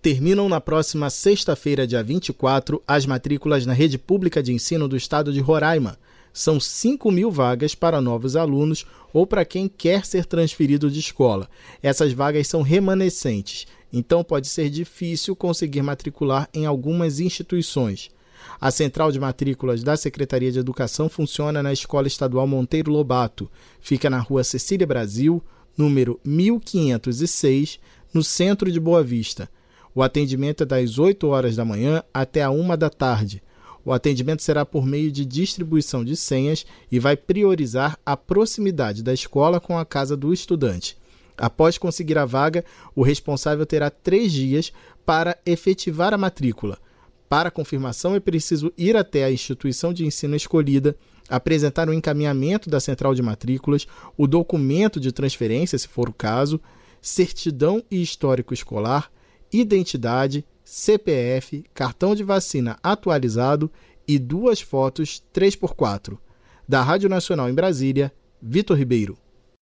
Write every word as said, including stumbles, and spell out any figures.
Terminam na próxima sexta-feira, dia vinte e quatro, as matrículas na rede pública de ensino do estado de Roraima. São cinco mil vagas para novos alunos ou para quem quer ser transferido de escola. Essas vagas são remanescentes, então pode ser difícil conseguir matricular em algumas instituições. A central de matrículas da Secretaria de Educação funciona na Escola Estadual Monteiro Lobato. Fica na rua Cecília Brasil, número mil quinhentos e seis, no centro de Boa Vista. O atendimento é das oito horas da manhã até a uma da tarde. O atendimento será por meio de distribuição de senhas e vai priorizar a proximidade da escola com a casa do estudante. Após conseguir a vaga, o responsável terá três dias para efetivar a matrícula. Para confirmação, é preciso ir até a instituição de ensino escolhida, apresentar o encaminhamento da central de matrículas, o documento de transferência, se for o caso, certidão e histórico escolar, identidade, C P F, cartão de vacina atualizado e duas fotos três por quatro. Da Rádio Nacional em Brasília, Vitor Ribeiro.